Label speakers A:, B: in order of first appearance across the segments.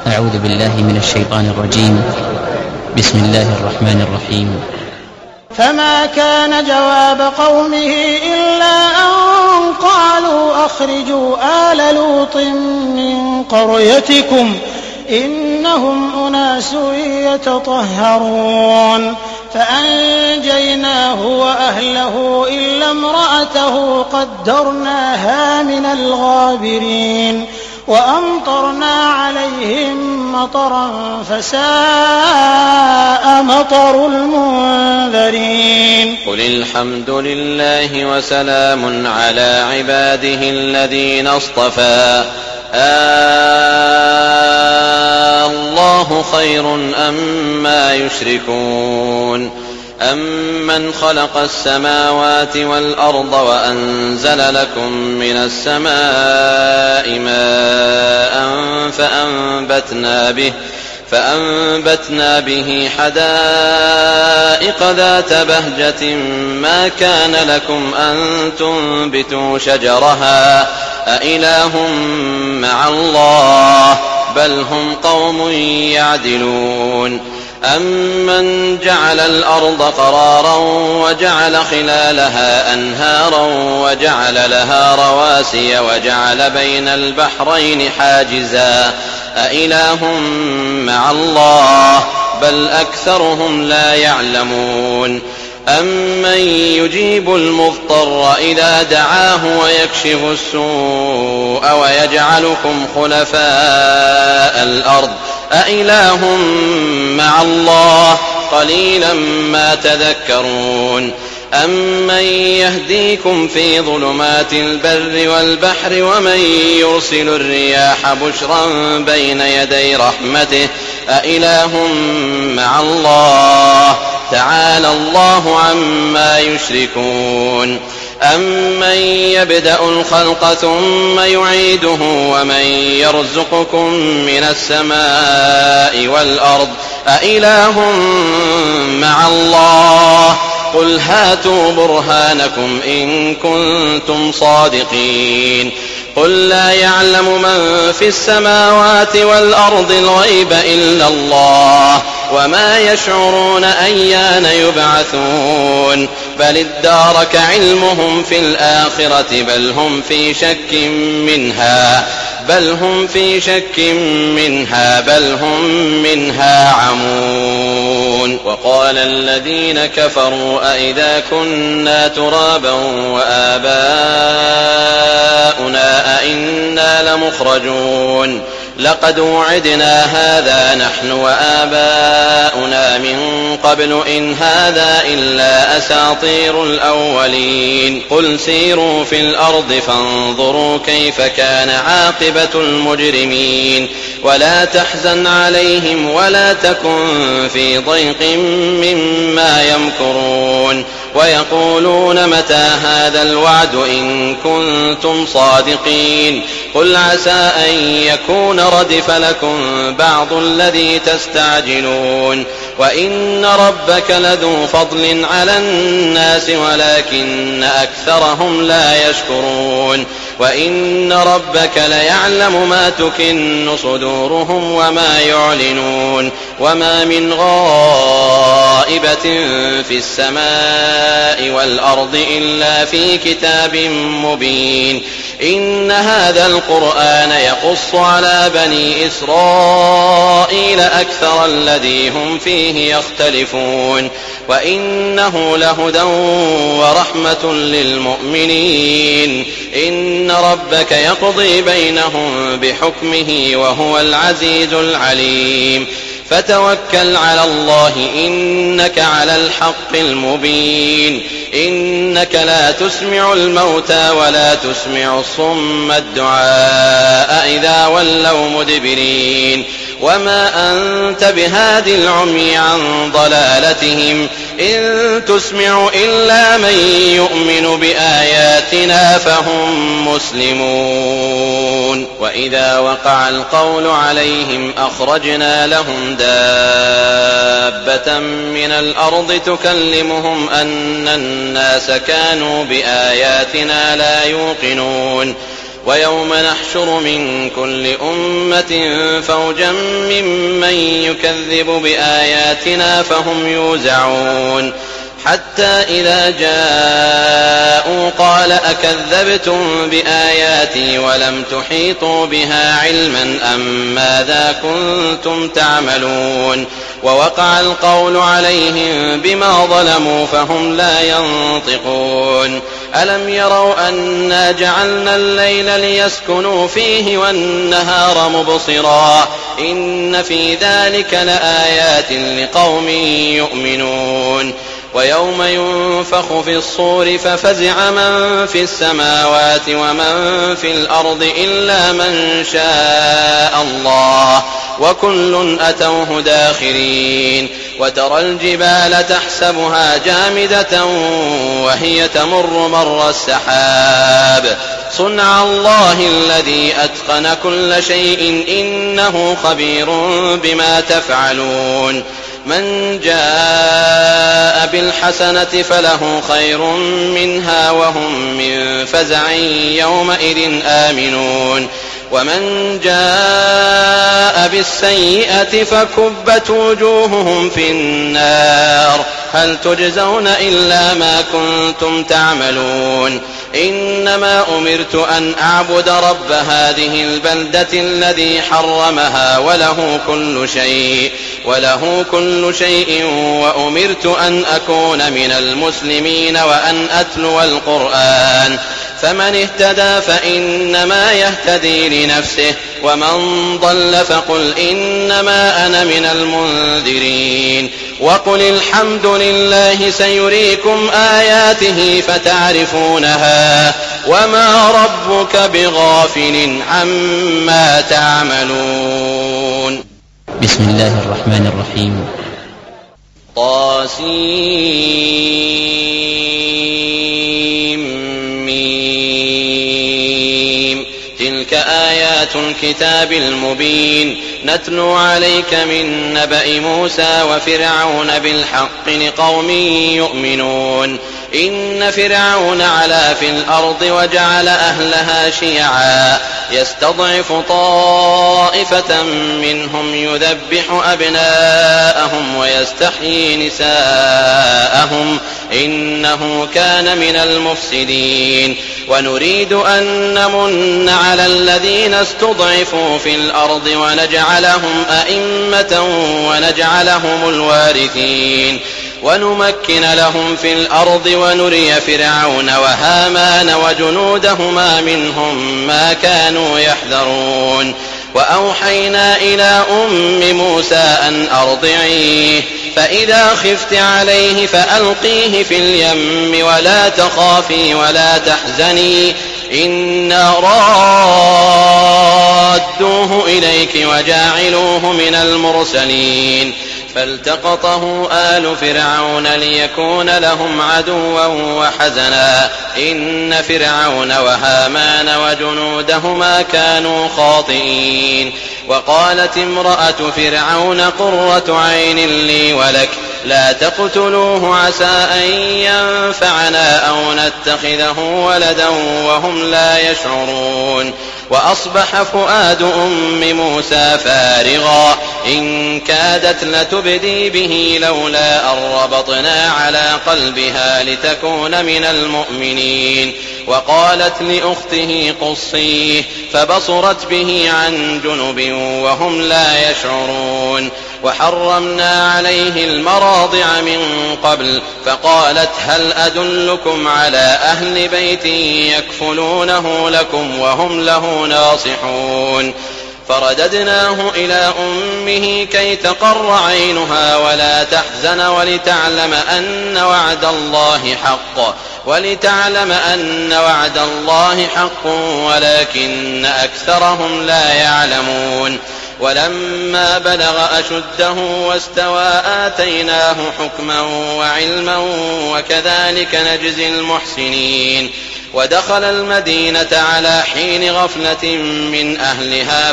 A: أعوذ بالله من الشيطان الرجيم. بسم الله الرحمن الرحيم.
B: فما كان جواب قومه إلا أن قالوا أخرجوا آل لوط من قريتكم إنهم أناس يتطهرون فأنجيناه وأهله إلا امرأته قدرناها من الغابرين وأمطرنا عليهم مطرا فساء مطر المنذرين.
C: قل الحمد لله وسلام على عباده الذين اصطفى الله خير أما يشركون أمن خلق السماوات والأرض وأنزل لكم من السماء ماء فأنبتنا به حدائق ذات بهجة ما كان لكم أن تنبتوا شجرها أإله مع الله بل هم قوم يعدلون أمن جعل الأرض قرارا وجعل خلالها أنهارا وجعل لها رواسي وجعل بين البحرين حاجزا أإله مع الله بل أكثرهم لا يعلمون أمن يجيب المضطر إذا دعاه ويكشف السوء ويجعلكم خلفاء الأرض أإله مع الله قليلا ما تذكرون أمن يهديكم في ظلمات البر والبحر ومن يرسل الرياح بشرا بين يدي رحمته أإله مع الله تعالى الله عما يشركون أمن يبدأ الخلق ثم يعيده ومن يرزقكم من السماء والأرض أإله مع الله قل هاتوا برهانكم إن كنتم صادقين قل لا يعلم من في السماوات والأرض الغيب إلا الله وما يشعرون أيان يبعثون بل ادارك علمهم في الآخرة بل هم في شك منها بل هم منها عمون. وقال الذين كفروا أئذا كنا ترابا وآباؤنا أئنا لمخرجون لقد وعدنا هذا نحن وآباؤنا من قبل إن هذا إلا أساطير الأولين قل سيروا في الأرض فانظروا كيف كان عاقبة المجرمين ولا تحزن عليهم ولا تكن في ضيق مما يمكرون ويقولون متى هذا الوعد إن كنتم صادقين قل عسى أن يكون ردف لكم بعض الذي تستعجلون وإن ربك لذو فضل على الناس ولكن أكثرهم لا يشكرون وإن ربك ليعلم ما تكن صدورهم وما يعلنون وما من غائبة في السماء والأرض إلا في كتاب مبين إن هذا القرآن يقص على بني إسرائيل أكثر الذي هم فيه يختلفون وإنه لهدى ورحمة للمؤمنين إن ربك يقضي بينهم بحكمه وهو العزيز العليم فتوكل على الله إنك على الحق المبين إنك لا تسمع الموتى ولا تسمع الصم الدعاء إذا ولوا مدبرين وما أنت بهاد العمي عن ضلالتهم إن تسمع إلا من يؤمن بآياتنا فهم مسلمون وإذا وقع القول عليهم أخرجنا لهم دابة من الأرض تكلمهم أن الناس كانوا بآياتنا لا يوقنون ويوم نحشر من كل أمة فوجا ممن يكذب بآياتنا فهم يوزعون حتى إذا جاءوا قال أكذبتم بآياتي ولم تحيطوا بها علما أم ماذا كنتم تعملون ووقع القول عليهم بما ظلموا فهم لا ينطقون ألم يروا أنا جعلنا الليل ليسكنوا فيه والنهار مبصرا إن في ذلك لآيات لقوم يؤمنون ويوم ينفخ في الصور ففزع من في السماوات ومن في الأرض إلا من شاء الله وكل أتوه داخرين وترى الجبال تحسبها جامدة وهي تمر مر السحاب صنع الله الذي أتقن كل شيء إنه خبير بما تفعلون من جاء بالحسنة فله خير منها وهم من فزع يومئذ آمنون ومن جاء بالسيئة فكبت وجوههم في النار هل تجزون إلا ما كنتم تعملون إنما أمرت أن أعبد رب هذه البلدة الذي حرمها وله كل شيء وأمرت أن أكون من المسلمين وأن أتلو القرآن فمن اهتدى فإنما يهتدي لنفسه ومن ضل فقل إنما أنا من المنذرين وقل الحمد لله سيريكم آياته فتعرفونها وما ربك بغافل عما تعملون.
A: بسم الله الرحمن الرحيم.
C: طاسيم تلك آيات الكتاب المبين نتلو عليك من نبأ موسى وفرعون بالحق لقوم يؤمنون إن فرعون علا في الأرض وجعل أهلها شيعا يستضعف طائفة منهم يذبح أبناءهم ويستحيي نساءهم إنه كان من المفسدين ونريد أن نمن على الذين استضعفوا في الأرض ونجعلهم أئمة ونجعلهم الوارثين ونمكن لهم في الأرض ونري فرعون وهامان وجنودهما منهم ما كانوا يحذرون وأوحينا إلى أم موسى أن أرضعيه فإذا خفت عليه فألقيه في اليم ولا تخافي ولا تحزني إنا رادوه إليك وجاعلوه من المرسلين فالتقطه آل فرعون ليكون لهم عدوا وحزنا إن فرعون وهامان وجنودهما كانوا خاطئين وقالت امرأة فرعون قرة عين لي ولك لا تقتلوه عسى أن ينفعنا أو نتخذه ولدا وهم لا يشعرون وأصبح فؤاد أم موسى فارغا إن كادت لتبدي به لولا أن ربطنا على قلبها لتكون من المؤمنين وقالت لأخته قصيه فبصرت به عن جنب وهم لا يشعرون وحرمنا عليه المراضع من قبل فقالت هل أدلكم على أهل بيت يكفلونه لكم وهم له ناصحون فرددناه إلى أمه كي تقر عينها ولا تحزن ولتعلم أن وعد الله حق ولكن أكثرهم لا يعلمون ولما بلغ أشده واستوى آتيناه حكما وعلما وكذلك نجزي المحسنين ودخل المدينة على حين غفلة من أهلها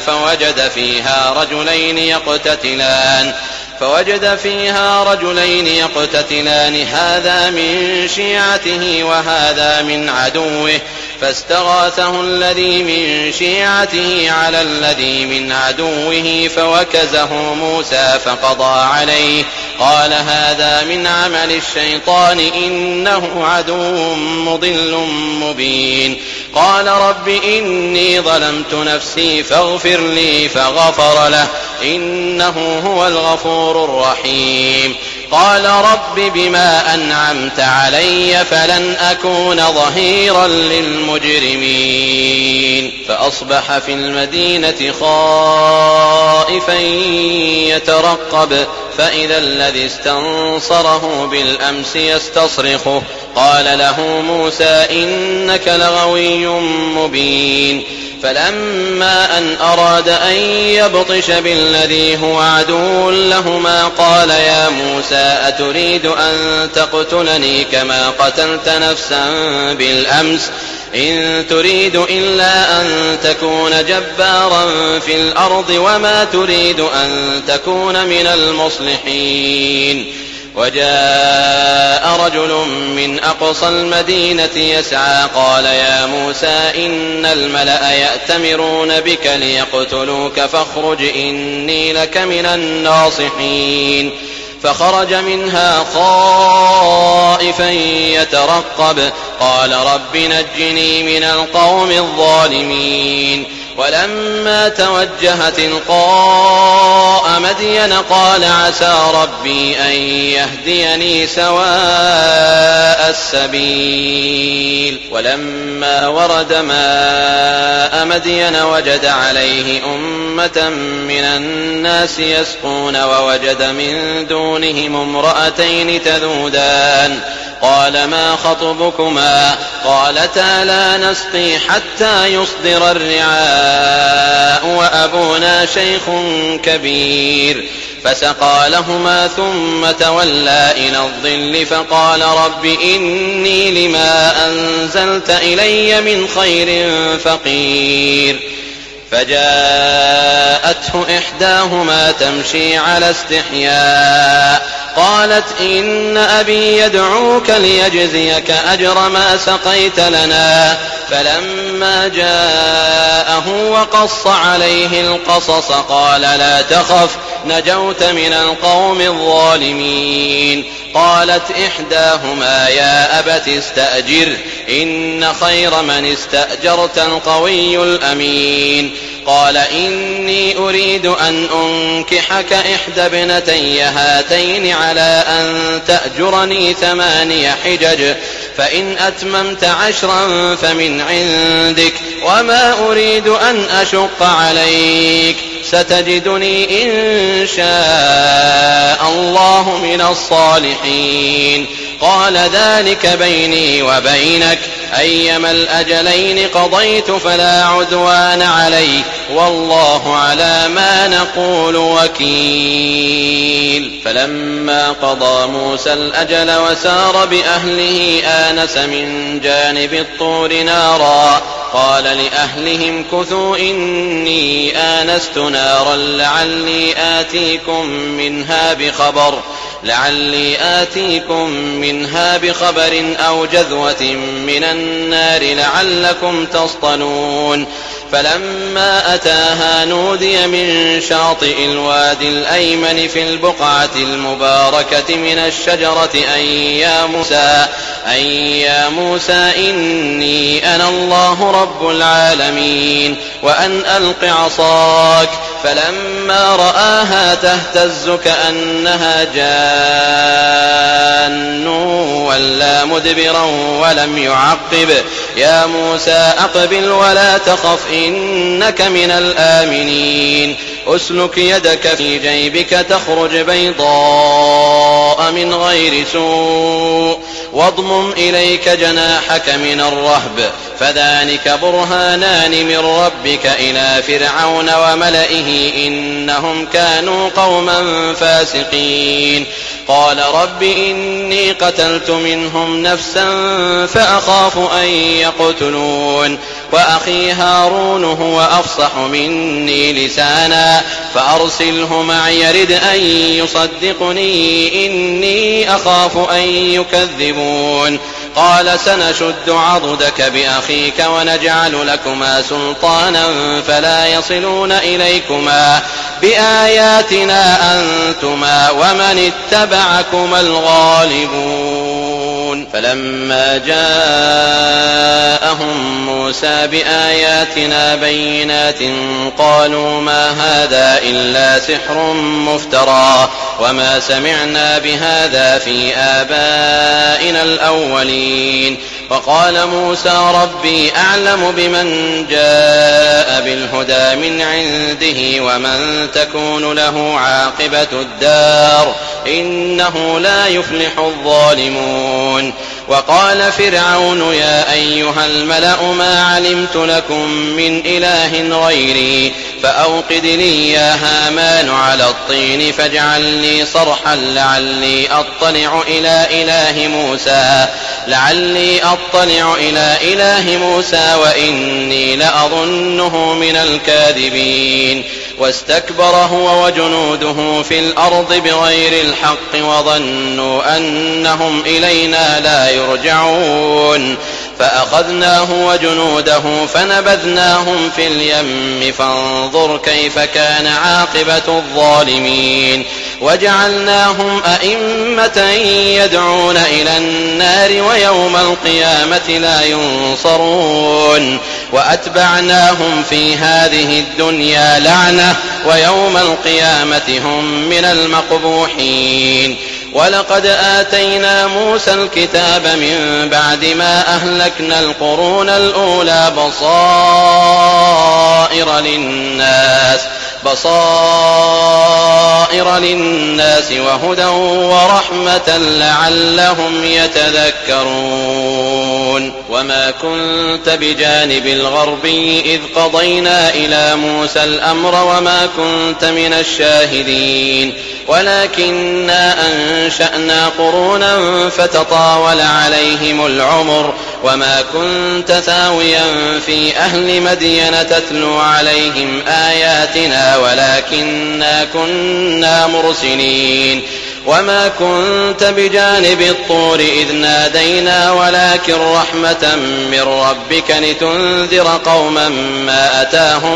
C: فوجد فيها رجلين يقتتلان هذا من شيعته وهذا من عدوه فاستغاثه الذي من شيعته على الذي من عدوه فوكزه موسى فقضى عليه قال هذا من عمل الشيطان إنه عدو مضل مبين قال رب إني ظلمت نفسي فاغفر لي فغفر له إنه هو الغفور الرحيم قال رب بما أنعمت علي فلن أكون ظهيرا للمجرمين فأصبح في المدينة خائفا يترقب فإذا الذي استنصره بالأمس يستصرخه قال له موسى إنك لغوي مبين فلما أن أراد أن يبطش بالذي هو عدو لهما قال يا موسى أتريد أن تقتلني كما قتلت نفسا بالأمس إن تريد إلا أن تكون جبارا في الأرض وما تريد أن تكون من المصلحين وجاء رجل من أقصى المدينة يسعى قال يا موسى إن الملأ يأتمرون بك ليقتلوك فاخرج إني لك من الناصحين فخرج منها خائفا يترقب قال رب نجني من القوم الظالمين ولما توجه تلقاء مدين قال عسى ربي أن يهديني سواء السبيل ولما ورد ماء مدين وجد عليه أمة من الناس يسقون ووجد من دونهم امرأتين تذودان قال ما خطبكما قالتا لا نسقي حتى يصدر الرعاء وأبونا شيخ كبير فسقى لهما ثم تولى إلى الظل فقال رب إني لما أنزلت إلي من خير فقير فجاءته إحداهما تمشي على استحياء قالت إن أبي يدعوك ليجزيك أجر ما سقيت لنا فلما جاءه وقص عليه القصص قال لا تخف نجوت من القوم الظالمين قالت إحداهما يا أبت استأجر إن خير من استأجرت القوي الأمين قال إني أريد أن أنكحك إحدى ابنتي هاتين على أن تأجرني 8 حجج فإن أتممت 10 فمن عندك وما أريد أن أشق عليك ستجدني إن شاء الله من الصالحين قال ذلك بيني وبينك أيما الأجلين قضيت فلا عدوان علي والله على ما نقول وكيل فلما قضى موسى الأجل وسار بأهله آنس من جانب الطور نارا قال لأهلهم كثوا إني آنست نارا لعلي آتيكم منها بخبر أو جذوة من النار لعلكم تصطلون فلما أتاها نودي من شاطئ الوادي الأيمن في البقعة المباركة من الشجرة أن يا موسى إني أنا الله رب العالمين وأن ألق عصاك فلما رآها تهتز كأنها جان ولا مدبرا ولم يعقب يا موسى أقبل ولا تخف إنك من الآمنين أسلك يدك في جيبك تخرج بيضاء من غير سوء واضمم إليك جناحك من الرهب فذلك برهانان من ربك إلى فرعون وملئه إنهم كانوا قوما فاسقين قال رب إني قتلت منهم نفسا فأخاف أن يقتلون وأخي هارون هو أفصح مني لسانا فأرسله معي يرد أن يصدقني إني أخاف أن يكذبون قال سنشد عضدك بأخيك ونجعل لكما سلطانا فلا يصلون إليكما بآياتنا أنتما ومن اتبعكما الغالبون. فلما جاءهم موسى بآياتنا بينات قالوا ما هذا إلا سحر مفترى وما سمعنا بهذا في آبائنا الأولين. وقال موسى ربي أعلم بمن جاء بالهدى من عنده ومن تكون له عاقبة الدار إنه لا يفلح الظالمون. وقال فرعون يا أيها الملأ ما علمت لكم من إله غيري فأوقد لي يا هامان على الطين فاجعل لي صرحا لعلي أطلع إلى إله موسى وإني لأظنه من الكاذبين. واستكبر هو وجنوده في الأرض بغير الحق وظنوا أنهم إلينا لا يرجعون فأخذناه وجنوده فنبذناهم في اليم فانظر كيف كان عاقبة الظالمين. وجعلناهم أئمة يدعون إلى النار ويوم القيامة لا ينصرون. وأتبعناهم في هذه الدنيا لعنة ويوم القيامة هم من المقبوحين. ولقد آتينا موسى الكتاب من بعد ما أهلكنا القرون الأولى بصائر للناس وهدى ورحمة لعلهم يتذكرون. وما كنت بجانب الغربي إذ قضينا إلى موسى الأمر وما كنت من الشاهدين ولكننا أنشأنا قرونا فتطاول عليهم العمر وما كنت ثاويا في أهل مدين تتلو عليهم آياتنا ولكننا كنا مرسلين. وما كنت بجانب الطور إذ نادينا ولكن رحمة من ربك لتنذر قوما ما أتاهم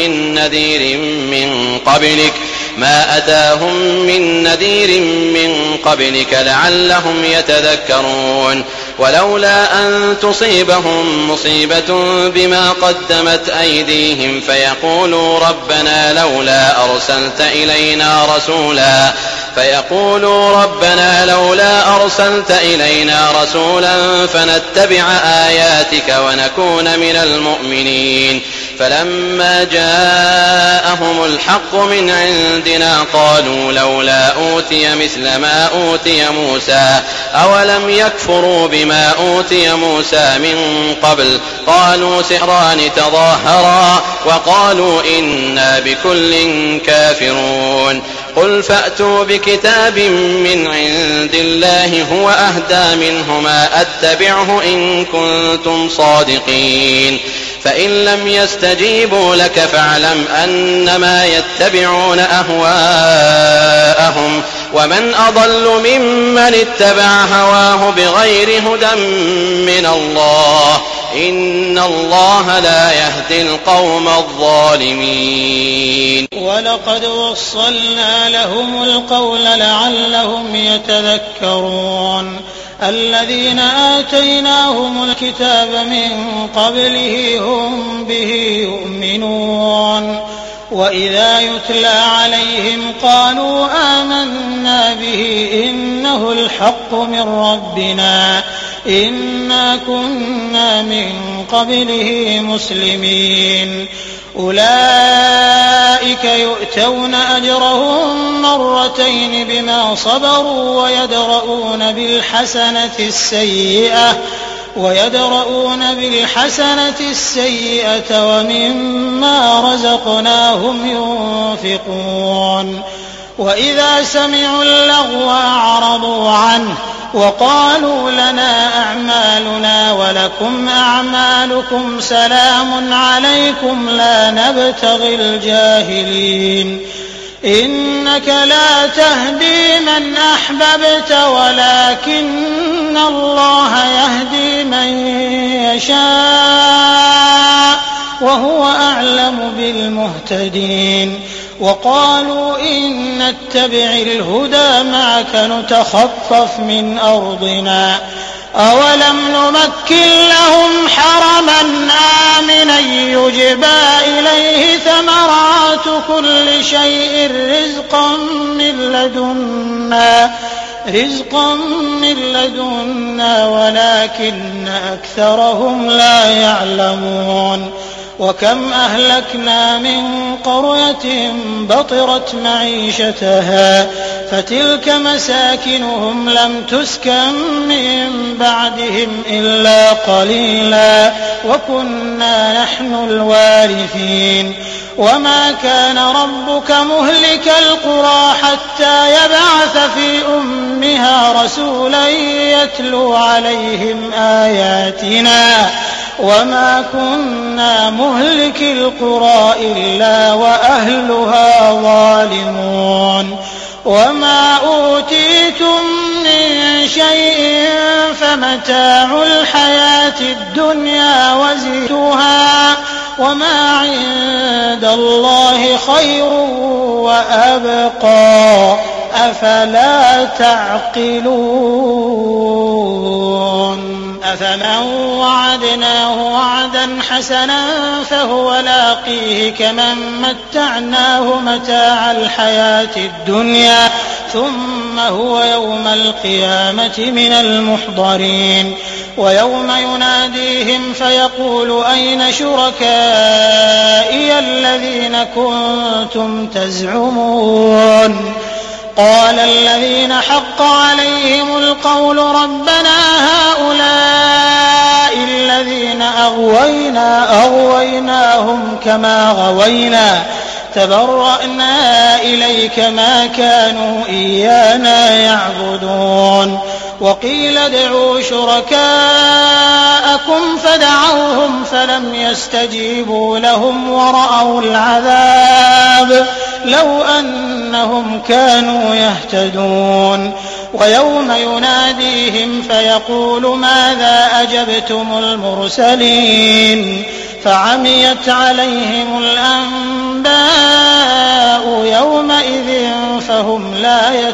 C: من نذير من قبلك لعلهم يتذكرون. ولولا أن تصيبهم مصيبة بما قدمت أيديهم فيقولوا ربنا لولا أرسلت إلينا رسولا فنتبع آياتك ونكون من المؤمنين. فلما جاءهم الحق من عندنا قالوا لولا أوتي مثل ما أوتي موسى أولم يكفروا بما أوتي موسى من قبل قالوا سحران تظاهرا وقالوا إنا بكل كافرون. قل فأتوا بكتاب من عند الله هو أهدى منهما أتبعه إن كنتم صادقين. فإن لم يستجيبوا لك فاعلم أنما يتبعون أهواءهم ومن أضل ممن اتبع هواه بغير هدى من الله إن الله لا يهدي القوم الظالمين.
B: ولقد وصلنا لهم القول لعلهم يتذكرون. الذين آتيناهم الكتاب من قبله هم به يؤمنون وإذا يتلى عليهم قالوا آمنا به إنه الحق من ربنا إنا كنا من قبله مسلمين. أولئك يؤتون أجرهم مرتين بما صبروا ويدرؤون بالحسنة السيئة ومما رزقناهم ينفقون. وإذا سمعوا اللغو أعرضوا عنه وقالوا لنا أعمالنا ولكم أعمالكم سلام عليكم لا نبتغي الجاهلين. إنك لا تهدي من أحببت ولكن الله يهدي من يشاء وهو أعلم بالمهتدين. وقالوا إن نتبع الهدى معك نتخطف من أرضنا أولم نمكن لهم حرما آمنا يجبى إليه ثمرات كل شيء رزقا من لدنا ولكن أكثرهم لا يعلمون. وكم أهلكنا من قرية بطرت معيشتها فتلك مساكنهم لم تسكن من بعدهم إلا قليلا وكنا نحن الوارثين. وما كان ربك مهلك القرى حتى يبعث في أمها رسولا يتلو عليهم آياتنا وما كنا مهلك القرى إلا وأهلها ظالمون. وما أوتيتم من شيء فمتاع الحياة الدنيا وزينتها وما عند الله خير وأبقى أفلا تعقلون. أفمن وعدناه وعدا حسنا فهو لاقيه كمن متعناه متاع الحياة الدنيا ثم هو يوم القيامة من المحضرين. ويوم يناديهم فيقول أين شركائي الذين كنتم تزعمون قال الذين حق عليهم القول ربنا هؤلاء الذين أغويناهم كما غوينا تبرأنا إليك ما كانوا إيانا يعبدون. وقيل ادعوا شركاءكم فدعوهم فلم يستجيبوا لهم ورأوا العذاب لو أنهم كانوا يهتدون. ويوم يناديهم فيقول ماذا أجبتم المرسلين فعميت عليهم الأنباء يومئذ فهم لا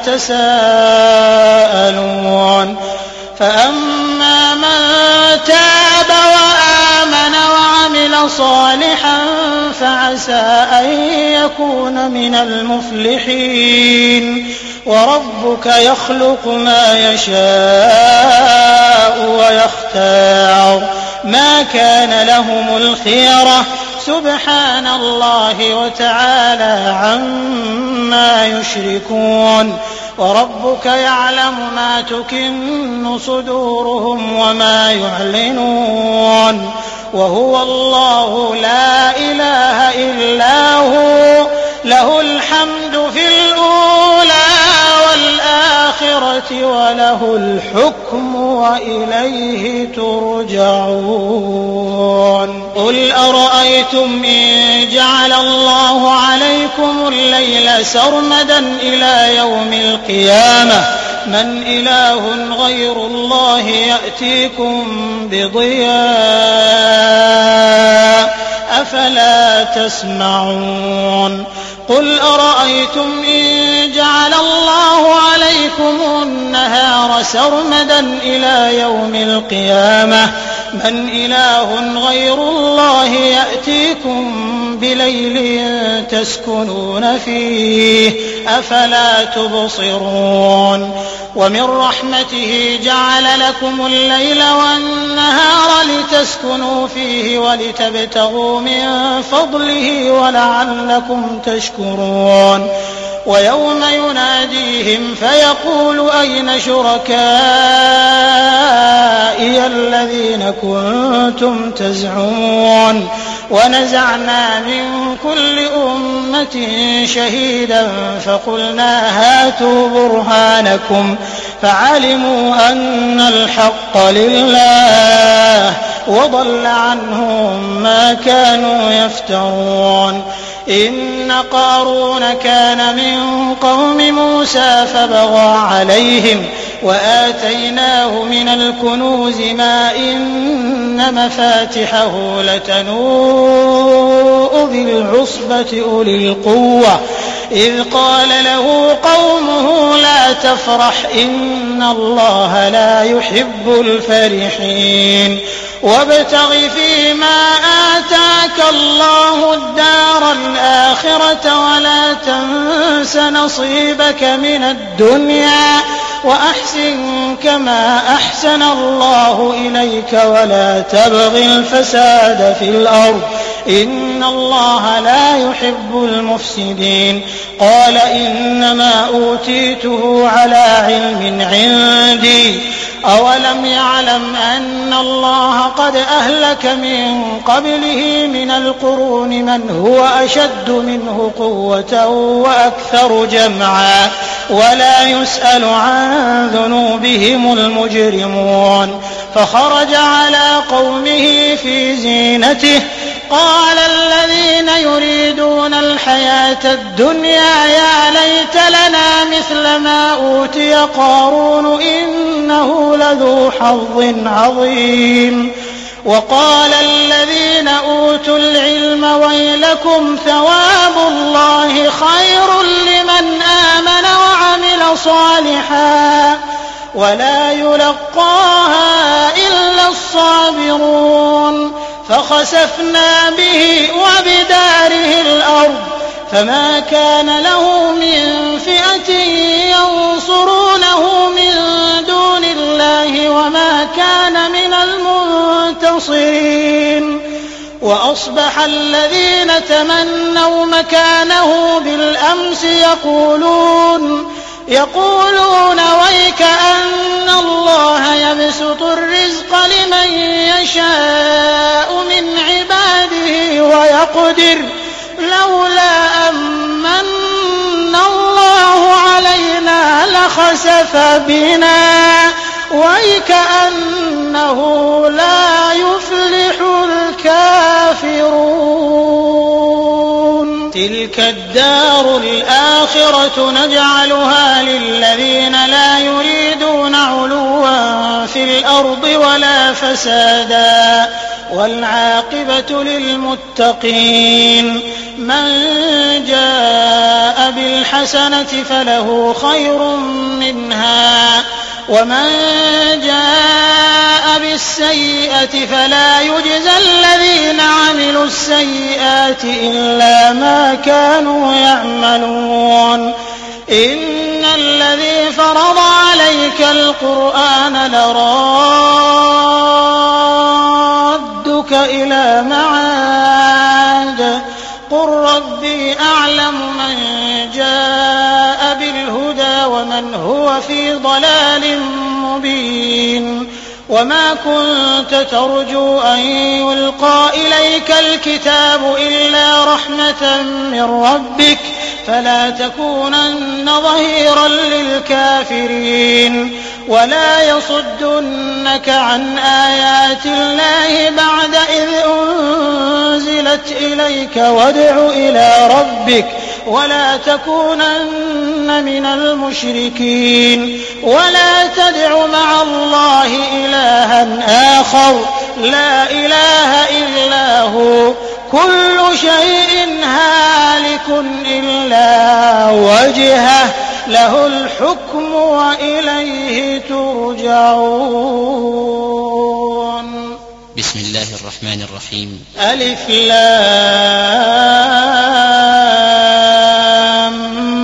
B: يتساءلون. فأما من تاب وآمن وعمل صالحا فعسى أن يكون من المفلحين. وربك يخلق ما يشاء ويختار ما كان لهم الخيرة سبحان الله وتعالى عما يشركون. وربك يعلم ما تكن صدورهم وما يعلنون وهو الله لا إله إلا هو له الحمد في الأولى والآخرة وله الحكم وإليه ترجعون. قل أرأيتم إن جعل الله عليكم الليل سرمدا إلى يوم القيامة من إله غير الله يأتيكم بضياء أفلا تسمعون. قل أرأيتم إن جعل الله عليكم النهار سرمدا إلى يوم القيامة من إله غير الله يأتيكم بليل تسكنون فيه أفلا تبصرون. ومن رحمته جعل لكم الليل والنهار لتسكنوا فيه ولتبتغوا من فضله ولعلكم تشكرون. ويوم يناديهم فيقول أين شركائي الذين كنتم تزعمون ونزعنا من كل أمة شهيدا فقلنا هاتوا برهانكم فعلموا أن الحق لله وضل عنهم ما كانوا يفترون. إن قارون كان من قوم موسى فبغى عليهم وآتيناه من الكنوز ما إن مفاتحه لتنوء بالعصبة أولي القوة إذ قال له قومه لا تفرح إن الله لا يحب الفرحين وابتغ فيما آتاك الله الدار الآخرة ولا تنس نصيبك من الدنيا وأحسن كما أحسن الله إليك ولا تبغ الفساد في الأرض إن الله لا يحب المفسدين قال إنما أوتيته على علم عندي أولم يعلم أن الله قد أهلك من قبله من القرون من هو أشد منه قوة وأكثر جمعا ولا يسأل عن ذنوبهم المجرمون فخرج على قومه في زينته قال الذين يريدون الحياة الدنيا يا ليت لنا مثل ما أوتي قارون إنه لذو حظ عظيم وقال الذين أوتوا العلم ويلكم ثواب الله خير لمن آمن وعمل صالحا ولا يلقاها إلا الصابرون فخسفنا به وبداره الأرض فما كان له من فئة ينصرونه من دون الله وما كان من المنتصرين وأصبح الذين تمنوا مكانه بالأمس يقولون ويك أن الله يبسط الرزق لمن يشاء من عباده ويقدر لولا أمن الله علينا لخسف بنا ويكأنه لا يفلح الكافرون تلك الدار الآخرة نجعلها للذين لا يريدون علوا في الأرض ولا فسادا والعاقبة للمتقين من جاء بالحسنة فله خير منها ومن جاء بالسيئة فلا يجزى الذين عملوا السيئات إلا ما كانوا يعملون إن الذي فرض عليك القرآن لرادك إلى معاد قل ربي أعلم من جاء بالهدى ومن هو في ضلال مبين وما كنت ترجو أن يلقى إليك الكتاب إلا رحمة من ربك فلا تكونن ظهيرا للكافرين ولا يصدنك عن آيات الله بعد إذ أنزلت إليك وادع إلى ربك ولا تكونن من المشركين ولا تدع مع الله إلها آخر لا إله إلا هو كل شيء هالك إلا وجهه له الحكم وإليه ترجعون
A: بسم الله الرحمن الرحيم
B: ألف لام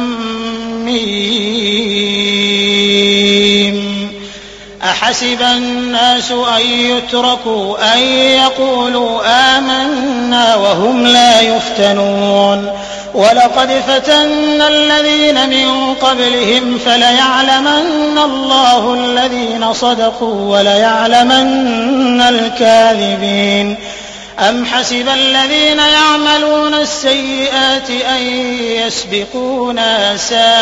B: ميم أحسب الناس أن يتركوا أن يقولوا آمنا وهم لا يفتنون ولقد فتنا الذين من قبلهم فليعلمن الله الذين صدقوا وليعلمن الكاذبين أم حسب الذين يعملون السيئات أن يسبقونا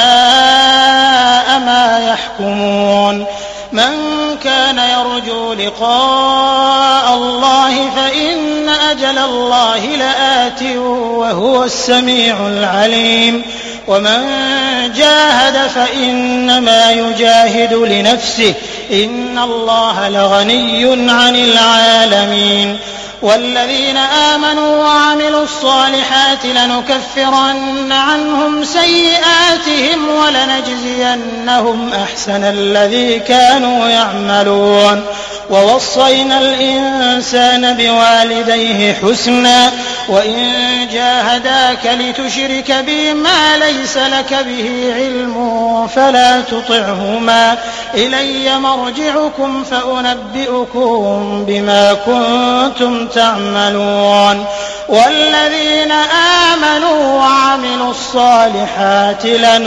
B: ساء ما يحكمون من كان يرجو لقاء الله فإن أجل الله لآت وهو السميع العليم ومن جاهد فإنما يجاهد لنفسه إن الله لغني عن العالمين والذين آمنوا وعملوا الصالحات لنكفرن عنهم سيئاتهم ولنجزينهم أحسن الذي كانوا يعملون ووصينا الإنسان بوالديه حسنا وإن جاهداك لتشرك بي ما ليس لك به علم فلا تطعهما إلي مرجعكم فأنبئكم بما كنتم تعملون والذين آمنوا وعملوا الصالحات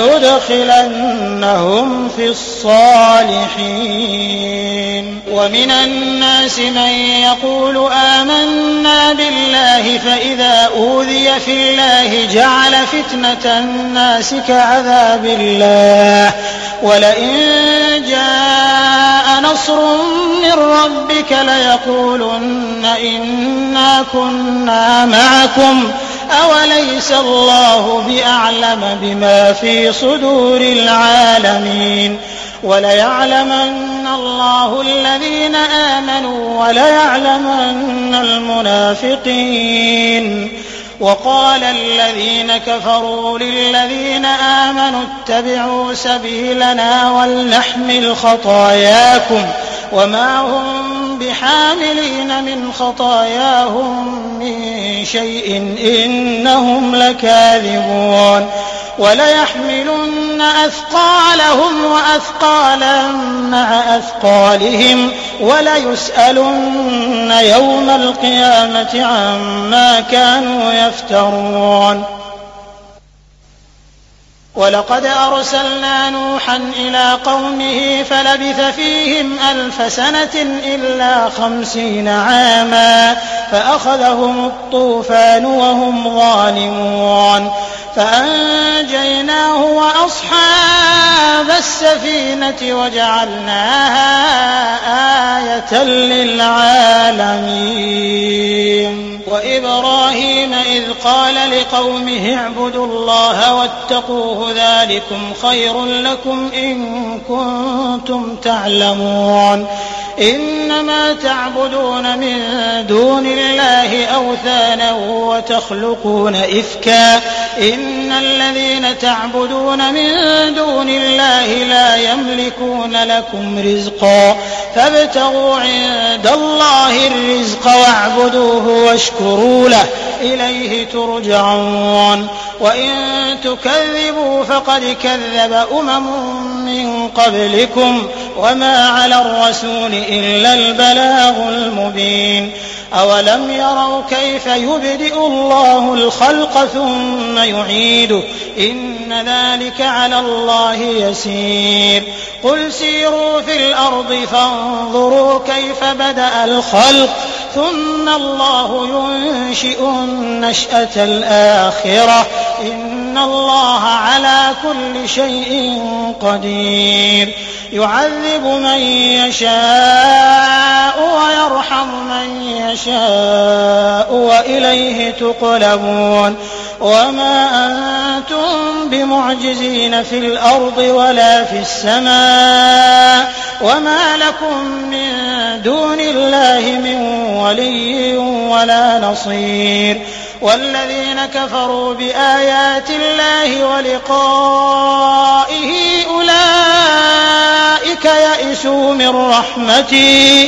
B: لندخلنهم في الصالحين ومن الناس من يقول آمنا بالله فإذا أوذي في الله جعل فتنة الناس كعذاب الله ولئن جاء نصر من ربك ليقولن إنا كنا معكم أوليس الله بأعلم بما في صدور العالمين وليعلمن الله الذين آمنوا وليعلمن المنافقين وقال الذين كفروا للذين آمنوا اتبعوا سبيلنا ولنحمل خطاياكم وما هم بحاملين من خطاياهم من شيء إنهم لكاذبون وليحملن أثقالهم وأثقالا مع أثقالهم وليسألن يوم القيامة عما كانوا يفترون ولقد أرسلنا نوحا إلى قومه فلبث فيهم 1000 سنة إلا 50 عاما فأخذهم الطوفان وهم ظالمون فأنجيناه وأصحاب السفينة وجعلناها آية للعالمين وإبراهيم إذ قال لقومه اعبدوا الله واتقوه ذلكم خير لكم إن كنتم تعلمون إنما تعبدون من دون الله أوثانا وتخلقون إفكا إن الذين تعبدون من دون الله لا يملكون لكم رزقا فابتغوا عند الله الرزق واعبدوه واشكروا له إليه ترجعون وإن تكذبوا فقد كذب من قبلكم وما على الرسول إلا البلاغ المبين أولم يروا كيف يبدئ الله الخلق ثم يعيده إن ذلك على الله يسير قل سيروا في الأرض فانظروا كيف بدأ الخلق ثم الله ينشئ النشأة الآخرة إن الله على كل شيء قدير يعذب من يشاء ويرحم من يشاء وإليه تقلبون وما أنتم بمعجزين في الأرض ولا في السماء وما لكم من دون الله من ولي ولا نصير والذين كفروا بآيات الله ولقائه أولئك يئسوا من رحمتي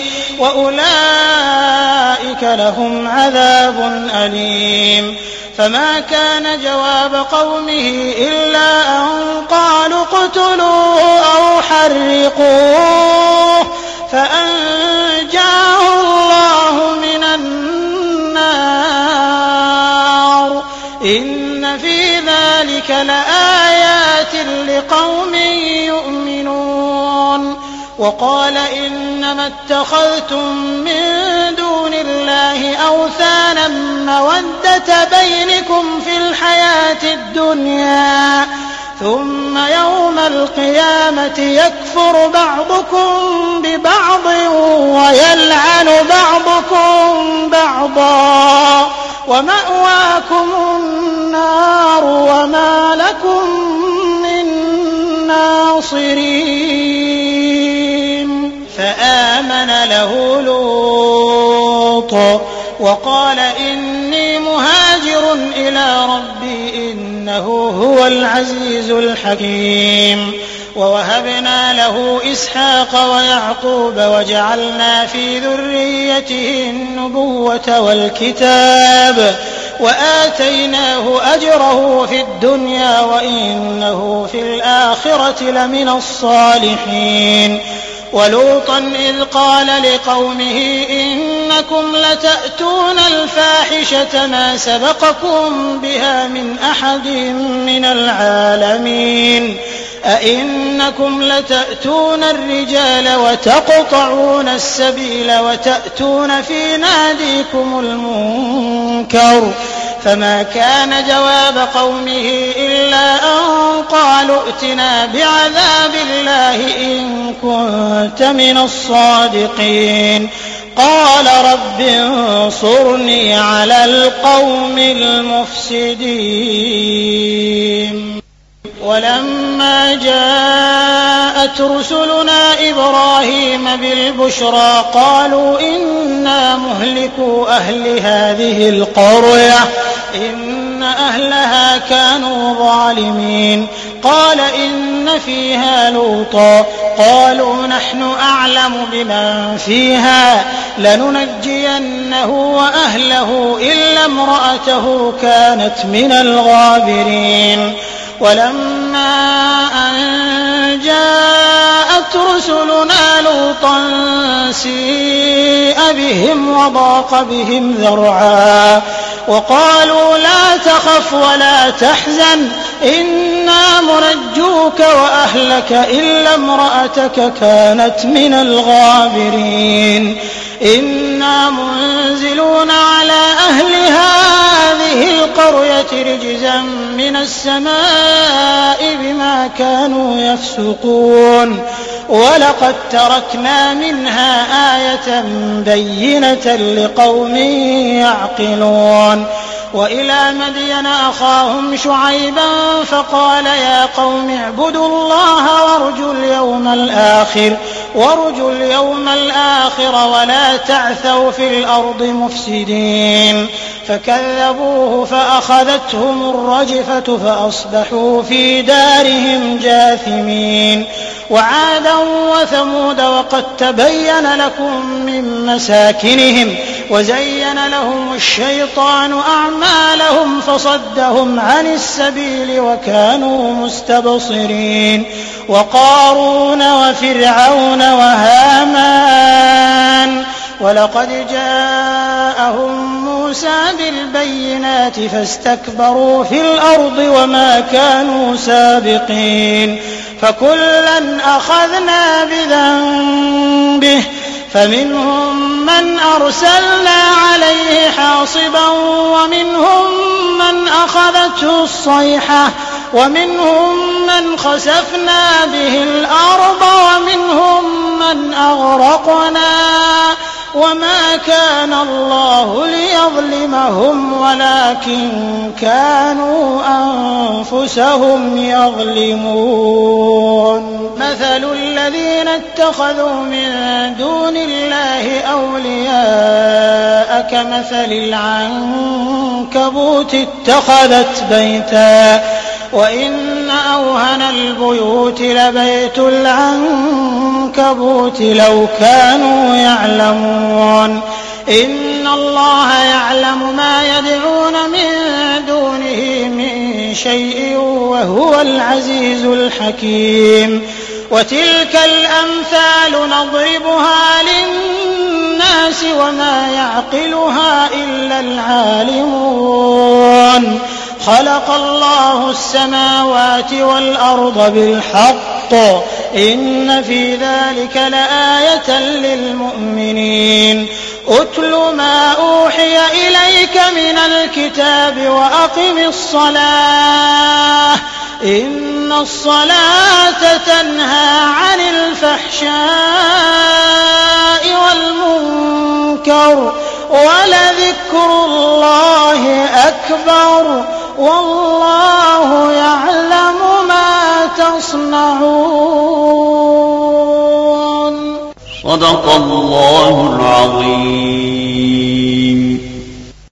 B: وأولئك لهم عذاب أليم فما كان جواب قومه إلا أن قالوا اقتلوه أو حرقوه فأنجاه الله من النار إن في ذلك لآيات لقوم يؤمنون وقال إنما اتخذتم من دون الله أوثانا مودة بينكم في الحياة الدنيا ثم يوم القيامة يكفر بعضكم ببعض ويلعن بعضكم بعضا ومأواكم النار وما لكم من ناصرين. فآمن له لوط وقال إني مهاجر إلى ربي إنه هو العزيز الحكيم. ووهبنا له إسحاق ويعقوب وجعلنا في ذريته النبوة والكتاب وآتيناه أجره في الدنيا وإنه في الآخرة لمن الصالحين. ولوطا إذ قال لقومه إنكم لتأتون الفاحشة ما سبقكم بها من أحد من العالمين أئنكم لتأتون الرجال وتقطعون السبيل وتأتون في ناديكم المنكر. فما كان جواب قومه إلا أن قالوا ائتنا بعذاب الله إن كنت من الصادقين. قال رب انصرني على القوم المفسدين. ولما جاءت رسلنا إبراهيم بالبشرى قالوا إنا مهلكو أهل هذه القرية إن أهلها كانوا ظالمين. قال إن فيها لوطا قالوا نحن أعلم بمن فيها لننجينه وأهله إلا امرأته كانت من الغابرين. ولما أن جاءت رسلنا لوطا سيء بهم وضاق بهم ذرعا وقالوا لا تخف ولا تحزن إنا منجوك وأهلك إلا امرأتك كانت من الغابرين. إنا منزلون على أهل هذه القرية رجزا من السماء بما كانوا يفسقون. ولقد تركنا منها آية بينة لقوم يعقلون. وإلى مدين أخاهم شعيبا فقال يا قوم اعبدوا الله وارجوا اليوم الآخر ولا تعثوا في الأرض مفسدين. فكذبوه فأخذتهم الرجفة فأصبحوا في دارهم جاثمين. وعادا وثمود وقد تبين لكم من مساكنهم وزين لهم الشيطان أعمالهم فصدهم عن السبيل وكانوا مستبصرين. وقارون وفرعون وهامان ولقد جاءهم موسى بالبينات فاستكبروا في الأرض وما كانوا سابقين. فكلا أخذنا بذنبه فمنهم من أرسلنا عليه حاصبا ومنهم من أخذته الصيحة ومنهم من خسفنا به الأرض ومنهم من أغرقنا وما كان الله ليظلمهم ولكن كانوا أنفسهم يظلمون. مثل الذين اتخذوا من دون الله أولياء كمثل العنكبوت اتخذت بيتا وإن أوهن البيوت لبيت العنكبوت لو كانوا يعلمون. إن الله يعلم ما يدعون من دونه من شيء وهو العزيز الحكيم. وتلك الأمثال نضربها للناس وما يعقلها إلا العالمون. خلق الله السماوات والأرض بالحق إن في ذلك لآية للمؤمنين. أتل ما أوحي إليك من الكتاب وأقم الصلاة إن الصلاة تنهى عن الفحشاء والمنكر ولذكر الله أكبر والله يعلم ما تصنعون.
D: صدق الله العظيم.